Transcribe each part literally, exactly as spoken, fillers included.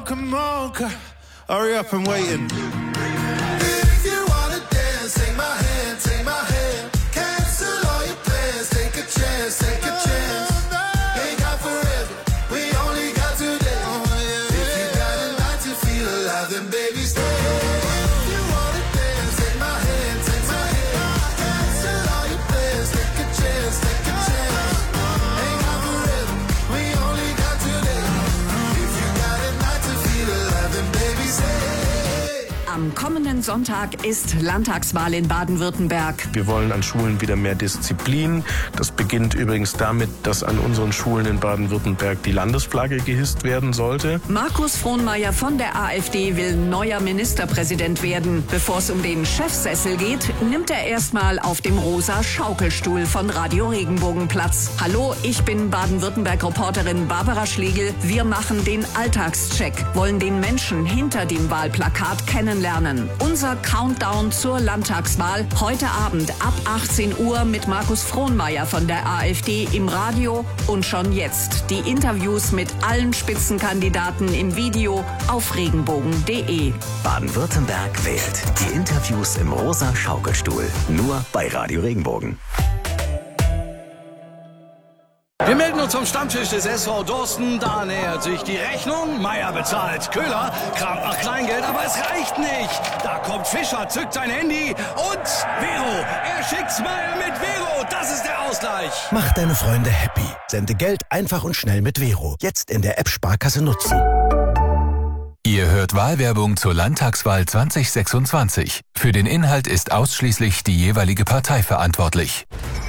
come on, girl. Hurry up and waiting. If you wanna dance, take my hand, take my hand. Cancel all your plans, take a chance, take a chance. Ain't got forever, we only got today. If you got a night to feel alive, then baby stay. If you wanna dance, take my hand, take my hand. Cancel all your plans, take a chance, take a chance. Ain't got forever, we only got today. If you got a night to feel alive, then baby stay. Am kommenden Sonntag ist Landtagswahl in Baden-Württemberg. Wir wollen an Schulen wieder mehr Disziplin. Das beginnt übrigens damit, dass an unseren Schulen in Baden-Württemberg die Landesflagge gehisst werden sollte. Markus Frohnmayer von der AfD will neuer Ministerpräsident werden. Bevor es um den Chefsessel geht, nimmt er erstmal auf dem rosa Schaukelstuhl von Radio Regenbogen Platz. Hallo, ich bin Baden-Württemberg-Reporterin Barbara Schlegel. Wir machen den Alltagscheck, wollen den Menschen hinter dem Wahlplakat kennenlernen. Unser Countdown zur Landtagswahl heute Abend ab achtzehn Uhr mit Markus Frohnmayer von der AfD im Radio und schon jetzt die Interviews mit allen Spitzenkandidaten im Video auf regenbogen punkt de. Baden-Württemberg wählt. Die Interviews im rosa Schaukelstuhl. Nur bei Radio Regenbogen. Wir melden uns vom Stammtisch des S V Dorsten. Da nähert sich die Rechnung. Meier bezahlt. Köhler kramt nach Kleingeld, aber es reicht nicht. Da kommt Fischer, zückt sein Handy und Vero. Er schickt's Meier mit Vero. Das ist der Ausgleich. Mach deine Freunde happy. Sende Geld einfach und schnell mit Vero. Jetzt in der App Sparkasse nutzen. Ihr hört Wahlwerbung zur Landtagswahl zwanzig sechsundzwanzig. Für den Inhalt ist ausschließlich die jeweilige Partei verantwortlich.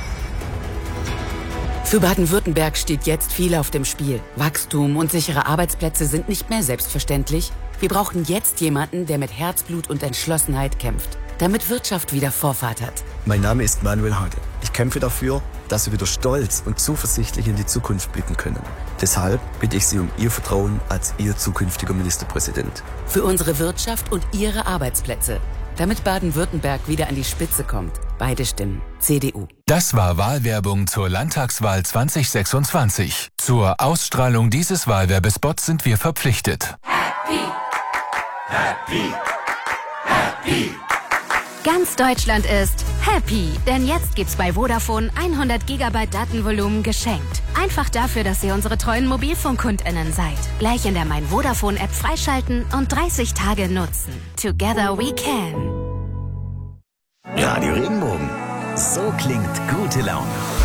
Für Baden-Württemberg steht jetzt viel auf dem Spiel. Wachstum und sichere Arbeitsplätze sind nicht mehr selbstverständlich. Wir brauchen jetzt jemanden, der mit Herzblut und Entschlossenheit kämpft, damit Wirtschaft wieder Vorfahrt hat. Mein Name ist Manuel Hage. Ich kämpfe dafür, dass wir wieder stolz und zuversichtlich in die Zukunft blicken können. Deshalb bitte ich Sie um Ihr Vertrauen als Ihr zukünftiger Ministerpräsident. Für unsere Wirtschaft und Ihre Arbeitsplätze. Damit Baden-Württemberg wieder an die Spitze kommt. Beide Stimmen. C D U. Das war Wahlwerbung zur Landtagswahl zwanzig sechsundzwanzig. Zur Ausstrahlung dieses Wahlwerbespots sind wir verpflichtet. Happy, happy, happy. Ganz Deutschland ist happy, denn jetzt gibt's bei Vodafone hundert Gigabyte Datenvolumen geschenkt. Einfach dafür, dass ihr unsere treuen MobilfunkkundInnen seid. Gleich in der Mein Vodafone-App freischalten und dreißig Tage nutzen. Together we can. Radio Regenbogen. So klingt gute Laune.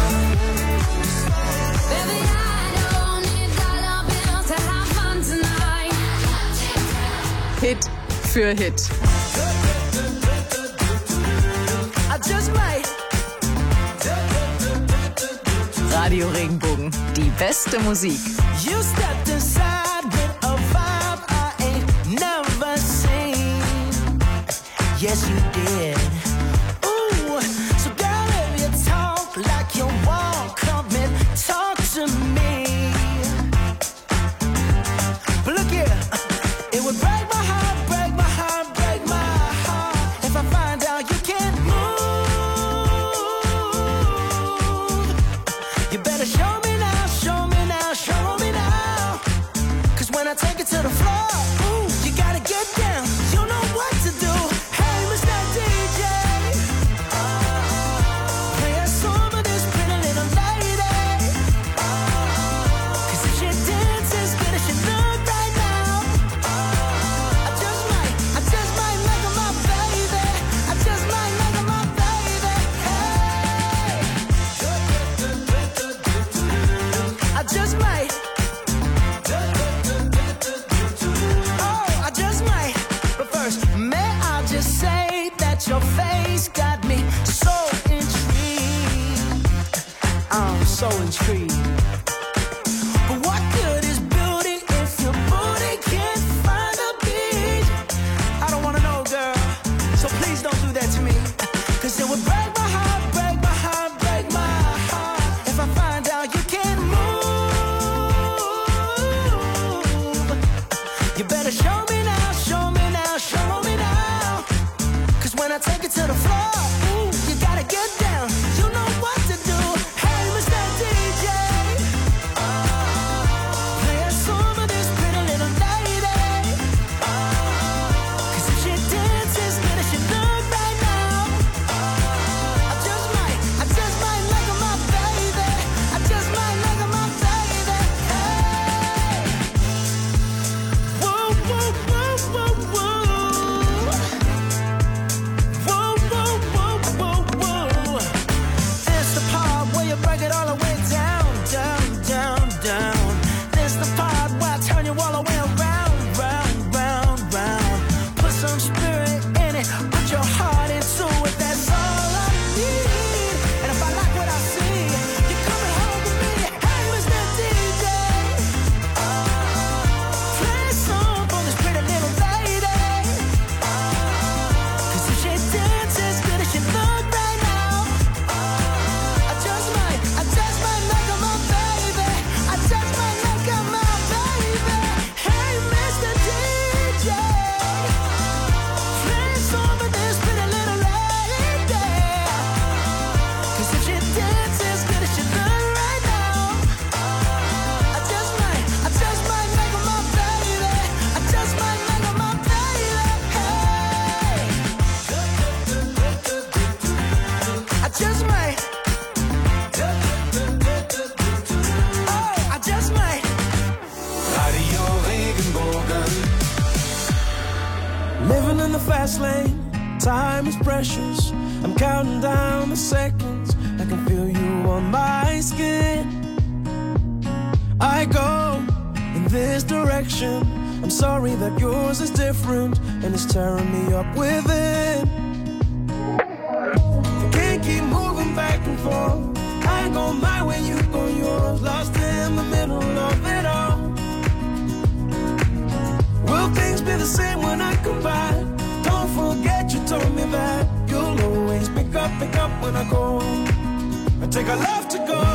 Hit für Hit. Radio Regenbogen, die beste Musik. You stepped inside with a vibe I ain't never seen. Yes, you did. Ooh, so girl, if you talk like you walk, come and talk to me. But look here, it would break my heart, break my heart, break my heart if I find out you can't move. You better show me now, show me now, show me now. Cause when I take it to the floor, ooh, you gotta get down. You know what to do. Hey, Mister D J, oh, play a song for this pretty little lady. Oh, cause if she dances good as she look right now, oh, I just might, I just might make her my baby. I just might make her my baby. Hey, I just might. Oh, I just might. But first, may I just say that your face got me so intrigued. I'm so intrigued. But what good is beauty if your booty can't find a beat? I don't wanna know, girl. So please don't do that to me. Cause it would break my heart, break my heart, break my heart if I find out you can't move. You better show me now, show me now, show me now. Cause when I take it to the floor, ooh, you gotta get down. You know what to do. Hey, Mister D J, oh, play a song for this pretty little lady. Living in the fast lane, time is precious. I'm counting down the seconds. I can feel you on my skin. I go in this direction. I'm sorry that yours is different and it's tearing me up within. I can't keep moving back and forth. I go my way, you go yours. Lost in the middle of it all. Will things be the same when I come back? Don't forget you told me that you'll always pick up, pick up when I go. I take a love to go.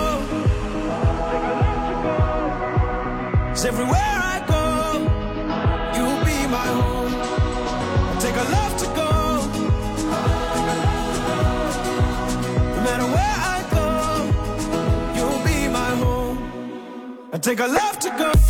Cause everywhere I go, you'll be my home. I take a love to go. No matter where I go, you'll be my home. I take a love to go.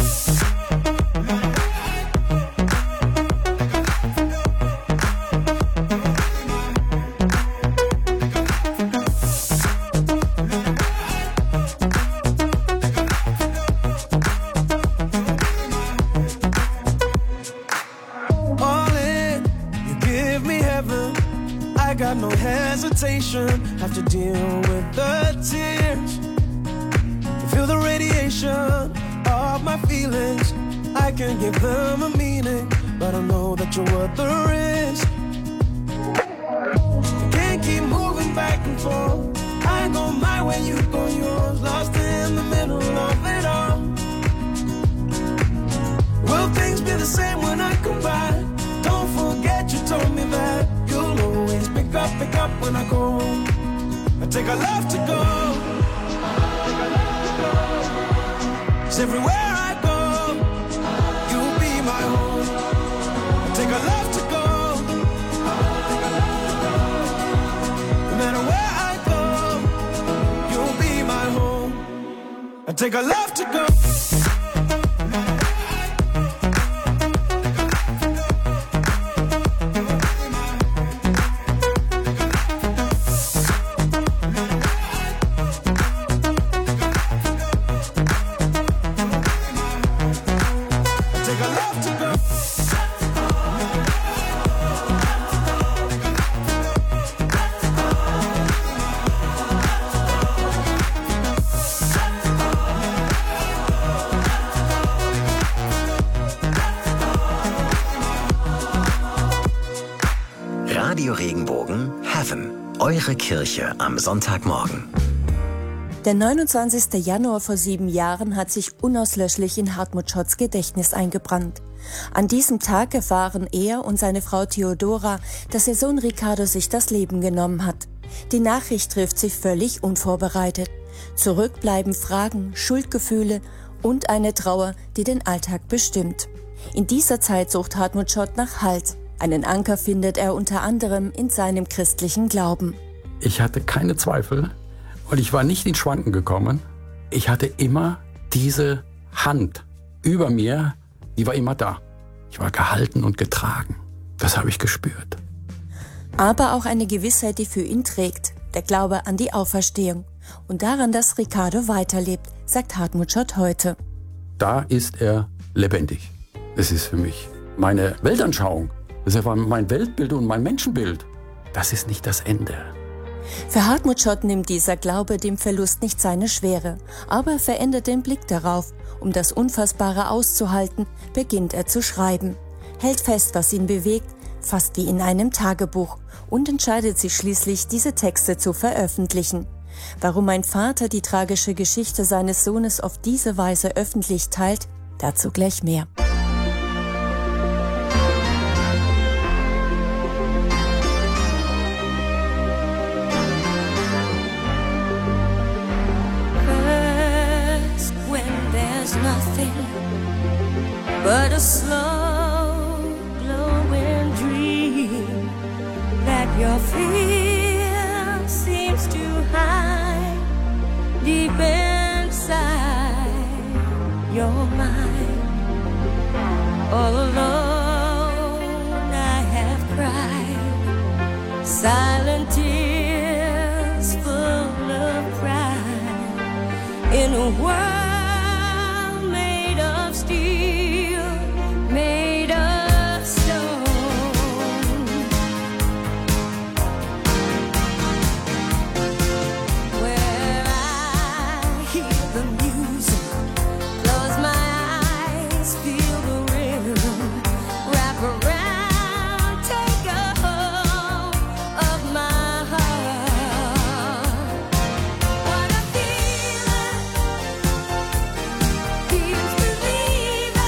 Have to deal with the tears. Feel the radiation of my feelings. I can give them a meaning, but I know that you're worth the risk. I can't keep moving back and forth. I go my way, you go yours. Lost in the middle of it all. Will things be the same when I come back? Don't forget you told me that you'll always pick up, pick up when I go. I take a love to go. Cause everywhere I go, you'll be my home. I take a love to go. No matter where I go, you'll be my home. I take a love to go. Radio Regenbogen Heaven, eure Kirche am Sonntagmorgen. Der neunundzwanzigste Januar vor sieben Jahren hat sich unauslöschlich in Hartmut Schotts Gedächtnis eingebrannt. An diesem Tag erfahren er und seine Frau Theodora, dass ihr Sohn Ricardo sich das Leben genommen hat. Die Nachricht trifft sie völlig unvorbereitet. Zurück bleiben Fragen, Schuldgefühle und eine Trauer, die den Alltag bestimmt. In dieser Zeit sucht Hartmut Schott nach Halt. Einen Anker findet er unter anderem in seinem christlichen Glauben. Ich hatte keine Zweifel und ich war nicht in Schwanken gekommen. Ich hatte immer diese Hand über mir, die war immer da. Ich war gehalten und getragen. Das habe ich gespürt. Aber auch eine Gewissheit, die für ihn trägt. Der Glaube an die Auferstehung. Und daran, dass Ricardo weiterlebt, sagt Hartmut Schott heute. Da ist er lebendig. Es ist für mich meine Weltanschauung. Das war mein Weltbild und mein Menschenbild. Das ist nicht das Ende. Für Hartmut Schott nimmt dieser Glaube dem Verlust nicht seine Schwere. Aber er verändert den Blick darauf. Um das Unfassbare auszuhalten, beginnt er zu schreiben. Hält fest, was ihn bewegt, fast wie in einem Tagebuch, und entscheidet sich schließlich, diese Texte zu veröffentlichen. Warum ein Vater die tragische Geschichte seines Sohnes auf diese Weise öffentlich teilt, dazu gleich mehr. But a slow glowing dream that your fear seems to hide deep inside your mind. All alone I have cried silent tears full of pride in a world made of steel, made of stone. Where I hear the music, close my eyes, feel the rhythm, wrap around, take a hold of my heart. What a feeling, feels believing.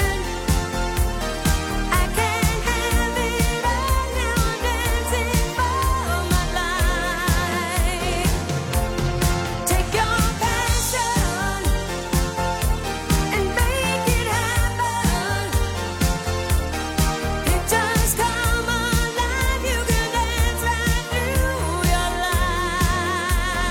I can't have it all now, I'm dancing for my life. Take your passion and make it happen. Pictures come alive, you can dance right through your life.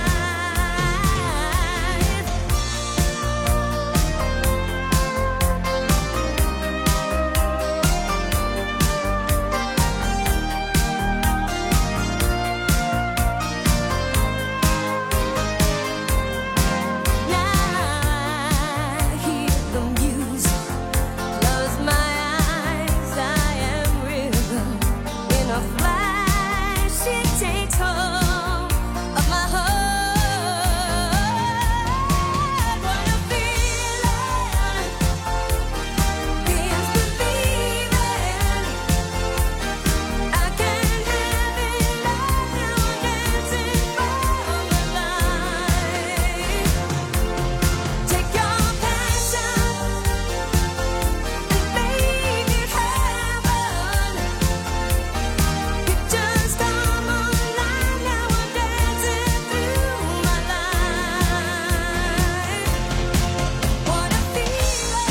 Now I hear the music, close my eyes, I am rhythm. In a flash, it takes hold of my heart. What a feeling, feels believing. I can't have it all now, I'm dancing for my life. Take your passion and make it happen. Pictures come alive, now I'm dancing through my life. What a feeling.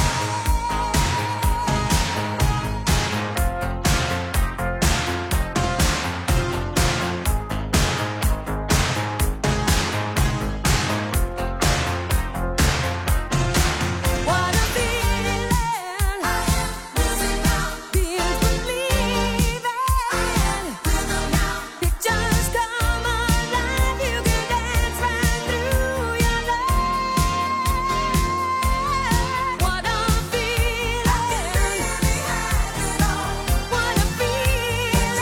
What a feeling. Feels believing. Pictures come alive, you can dance right through your life. What a feeling. What a feeling.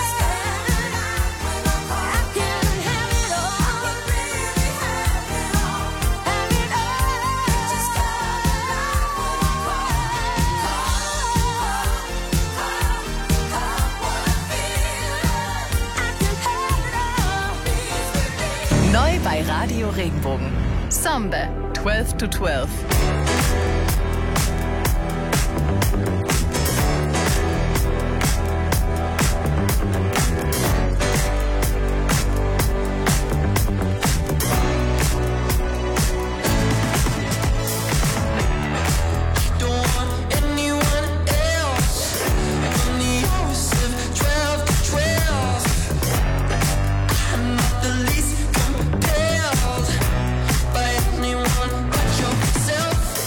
I can have it all. Have it all. Just Neu bei Radio Regenbogen. Samba, twelve to twelve. Don't want anyone else. Only yours if twelve to twelve. I'm not the least compelled by anyone but yourself.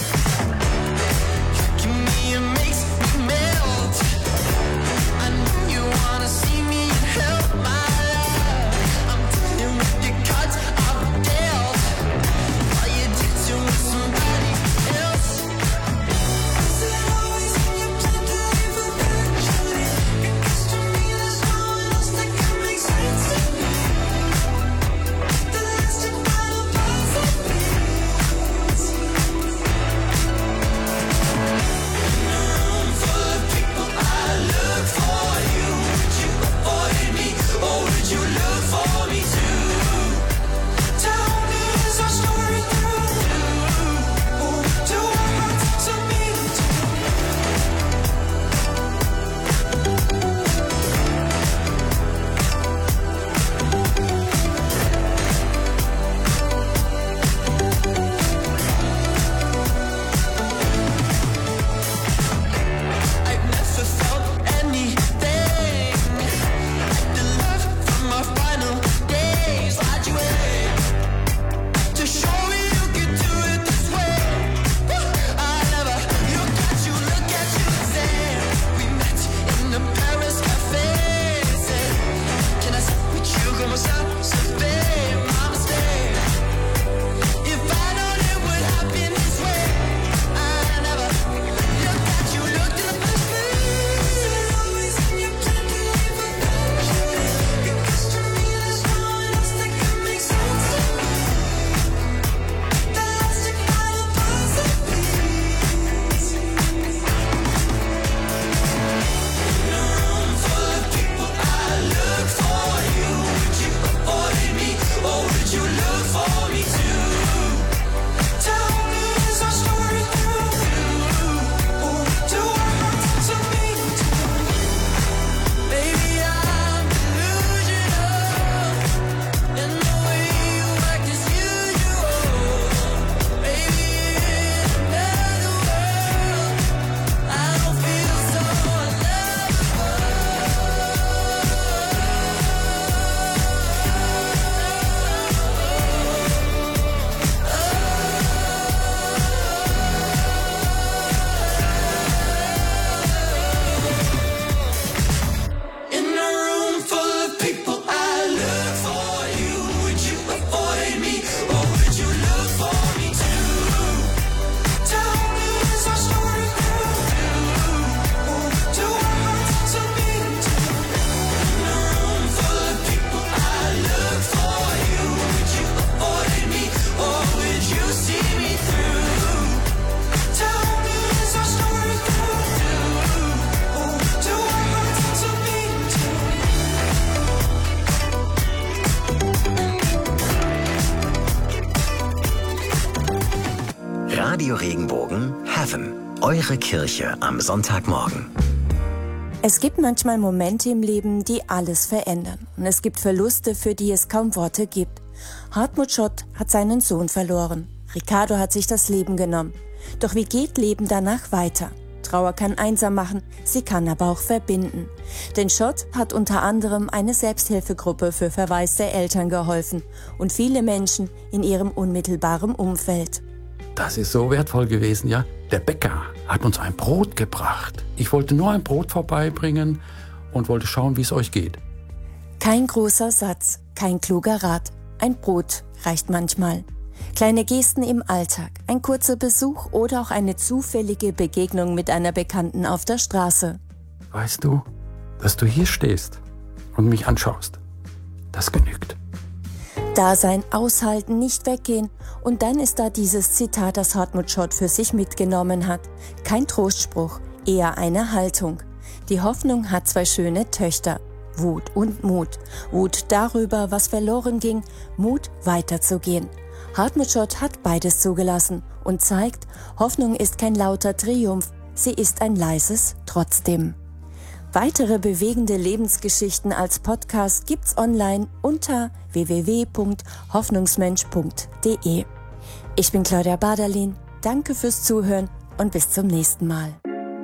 Radio Regenbogen Heaven, eure Kirche am Sonntagmorgen. Es gibt manchmal Momente im Leben, die alles verändern. Und es gibt Verluste, für die es kaum Worte gibt. Hartmut Schott hat seinen Sohn verloren. Ricardo hat sich das Leben genommen. Doch wie geht Leben danach weiter? Trauer kann einsam machen, sie kann aber auch verbinden. Denn Schott hat unter anderem eine Selbsthilfegruppe für verwaiste Eltern geholfen und viele Menschen in ihrem unmittelbaren Umfeld. Das ist so wertvoll gewesen, ja. Der Bäcker hat uns ein Brot gebracht. Ich wollte nur ein Brot vorbeibringen und wollte schauen, wie es euch geht. Kein großer Satz, kein kluger Rat. Ein Brot reicht manchmal. Kleine Gesten im Alltag, ein kurzer Besuch oder auch eine zufällige Begegnung mit einer Bekannten auf der Straße. Weißt du, dass du hier stehst und mich anschaust? Das genügt. Dasein, aushalten, nicht weggehen. Und dann ist da dieses Zitat, das Hartmut Schott für sich mitgenommen hat. Kein Trostspruch, eher eine Haltung. Die Hoffnung hat zwei schöne Töchter. Wut und Mut. Wut darüber, was verloren ging, Mut weiterzugehen. Hartmut Schott hat beides zugelassen und zeigt, Hoffnung ist kein lauter Triumph, sie ist ein leises Trotzdem. Weitere bewegende Lebensgeschichten als Podcast gibt's online unter w w w punkt hoffnungsmensch punkt d e. Ich bin Claudia Baderlin, danke fürs Zuhören und bis zum nächsten Mal.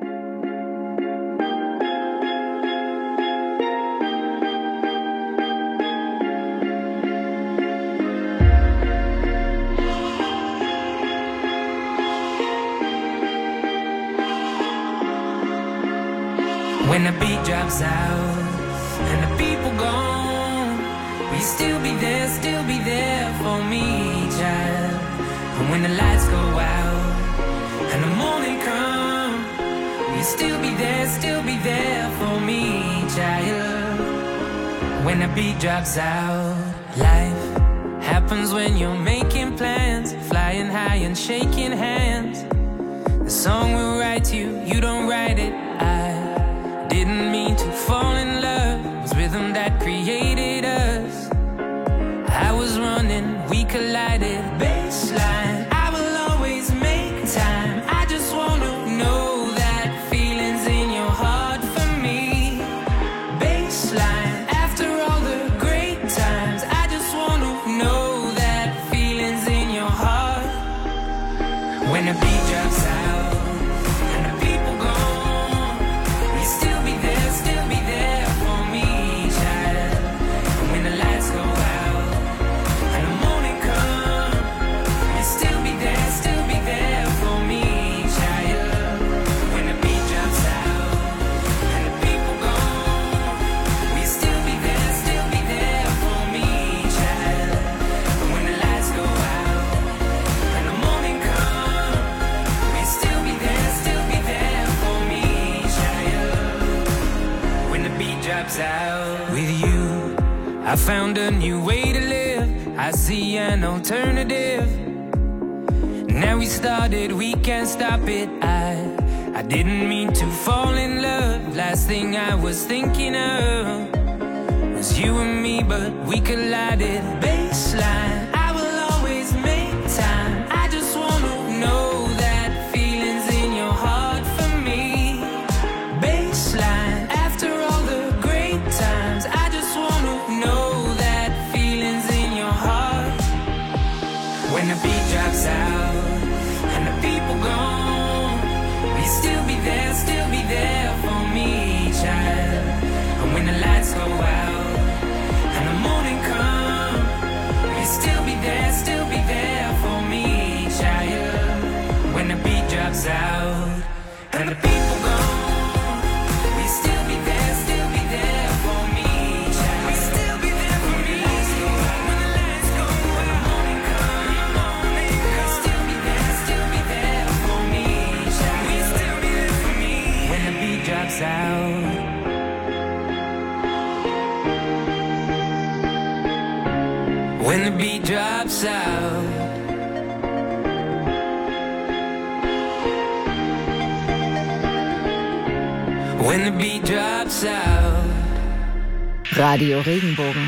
When the beat drops out and the people gone, will you still be there, still be there for me, child? And when the lights go out and the morning come, will you still be there, still be there for me, child? When the beat drops out, life happens when you're making plans, flying high and shaking hands. The song will write you, you don't write it. I didn't mean to fall in love, it was rhythm that created us. I was running, we collided, baseline. I will always make time, I just wanna know that feeling's in your heart for me. Baseline, after all the great times, I just wanna know that feeling's in your heart. When the beat drops out and the people gone, we still be there, still be there for me, child. And when the lights go out and the morning come, we still be there, still be there for me, child. When the beat drops out and the people gone, we still be there, still be there for me, child. And when the lights go out and the morning come, we still be there, still be there for me, child. When the beat drops out, with you, I found a new way to live. I see an alternative. Now we started, we can't stop it. I, I didn't mean to fall in love. Last thing I was thinking of was you and me, but we collided. Baseline, I will always make time. I just wanna know that feeling's in your heart for me. Baseline, after all the great times, I just wanna know that feeling's in your heart. When the beat drops out and the people gone, will you still be there, still be there for me, child? And when the lights go out and the morning come, will you still be there, still be there for me, child? When the beat drops out and the people gone, will you still be there, still be there for me, child? Will you still be there for me? When the lights go out and the morning come, will you still be there, still be there for me, child? Will you still be there for me? When the beat drops out. When the beat drops out. When the beat drops out. Radio Regenbogen.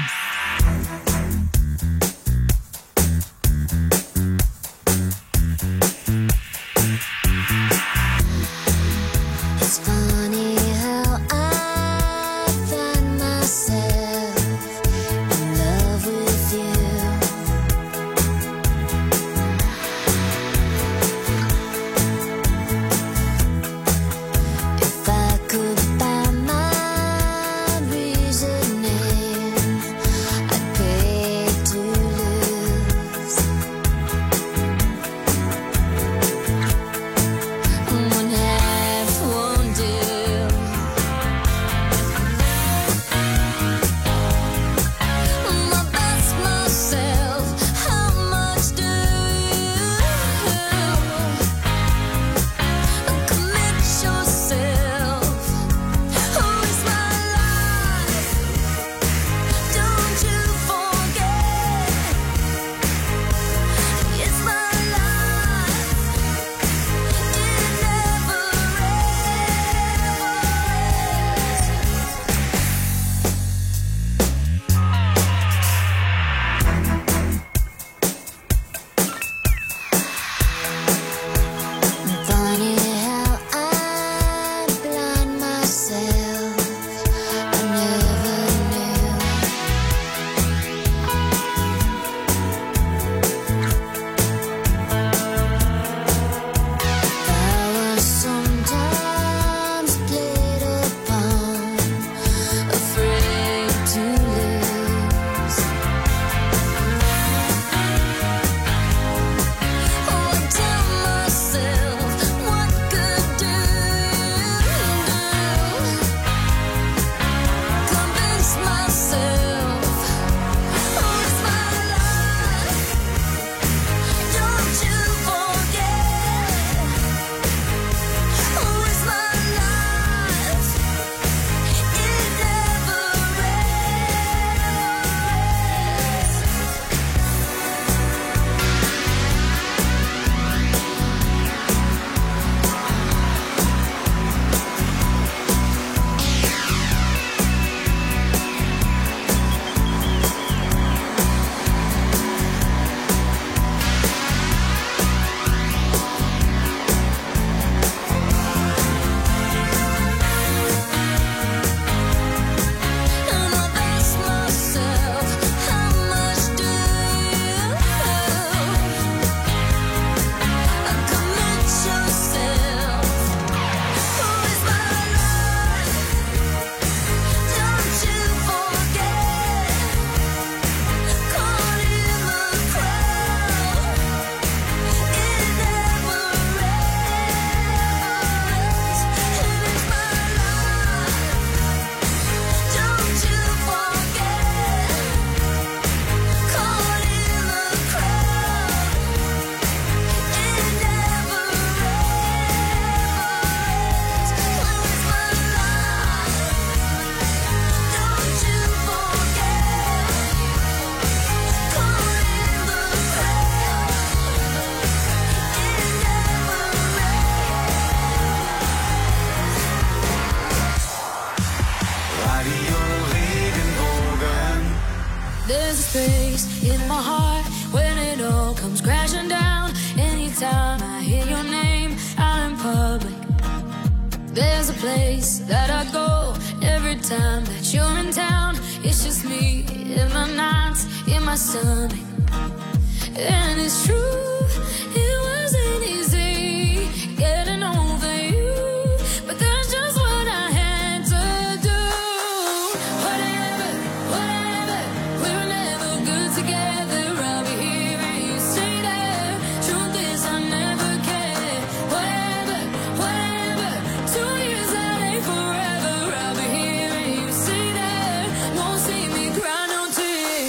Radio Regenbogen. There's a space in my heart when it all comes crashing down. Anytime I hear your name out in public, there's a place that I go every time that you're in town. It's just me in my nights, in my stomach. And it's true, it wasn't easy getting over you, but that's just what I had to do. Whatever, whatever, we were never good together. I'll be here and you stay there. Truth is I never cared. Whatever, whatever, two years that ain't forever. I'll be here and you stay there. Won't see me cry no tears.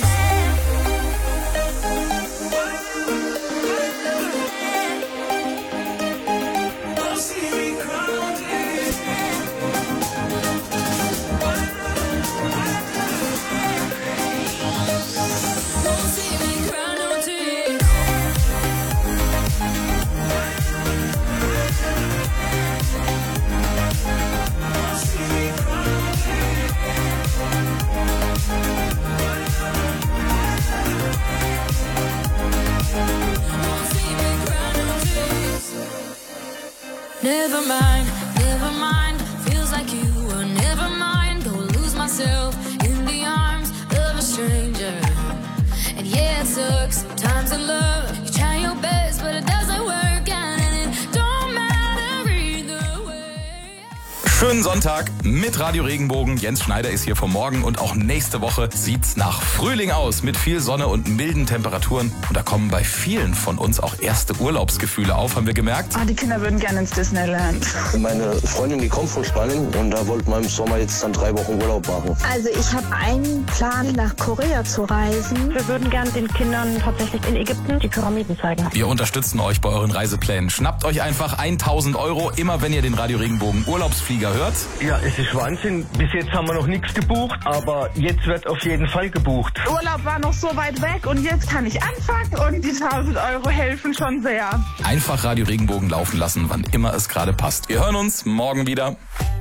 Never mind, never mind. Feels like you were never mind. Go lose myself in the arms of a stranger. And yeah, it sucks sometimes in love. You try your best, but it doesn't work out, and it don't matter either way. Schönen Sonntag mit Radio Regenbogen. Jens Schneider ist hier vom Morgen und auch nächste Woche sieht's nach Frühling aus mit viel Sonne und milden Temperaturen. Und da kommen bei vielen von uns auch erste Urlaubsgefühle auf, haben wir gemerkt. Ah, die Kinder würden gerne ins Disneyland. Meine Freundin, die kommt von Spanien und da wollten wir im Sommer jetzt dann drei Wochen Urlaub machen. Also ich habe einen Plan, nach Korea zu reisen. Wir würden gerne den Kindern tatsächlich in Ägypten die Pyramiden zeigen. Wir unterstützen euch bei euren Reiseplänen. Schnappt euch einfach tausend Euro, immer wenn ihr den Radio Regenbogen Urlaubsflieger hört. Ja, es ist Wahnsinn. Bis jetzt haben wir noch nichts gebucht, aber jetzt wird auf jeden Fall gebucht. Urlaub war noch so weit weg und jetzt kann ich anfangen und die tausend Euro helfen schon sehr. Einfach Radio Regenbogen laufen lassen, wann immer es gerade passt. Wir hören uns morgen wieder.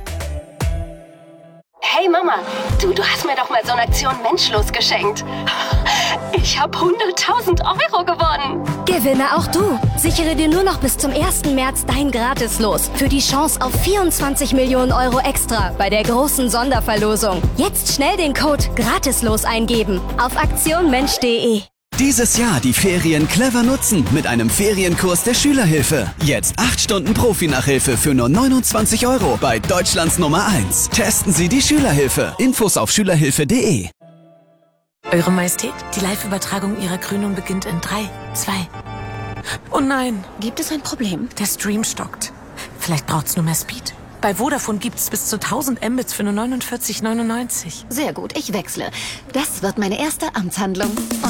Hey Mama, du, du hast mir doch mal so eine Aktion Menschlos geschenkt. Ich habe hunderttausend Euro gewonnen. Gewinne auch du. Sichere dir nur noch bis zum ersten März dein Gratislos für die Chance auf vierundzwanzig Millionen Euro extra bei der großen Sonderverlosung. Jetzt schnell den Code Gratislos eingeben auf aktion mensch punkt de. Dieses Jahr die Ferien clever nutzen mit einem Ferienkurs der Schülerhilfe. Jetzt acht Stunden Profi-Nachhilfe für nur neunundzwanzig Euro bei Deutschlands Nummer eins. Testen Sie die Schülerhilfe. Infos auf schülerhilfe punkt de. Eure Majestät, die Live-Übertragung Ihrer Krönung beginnt in drei, zwei. Oh nein. Gibt es ein Problem? Der Stream stockt. Vielleicht braucht's nur mehr Speed. Bei Vodafone gibt's bis zu tausend Mbits für nur neunundvierzig neunundneunzig. Sehr gut, ich wechsle. Das wird meine erste Amtshandlung.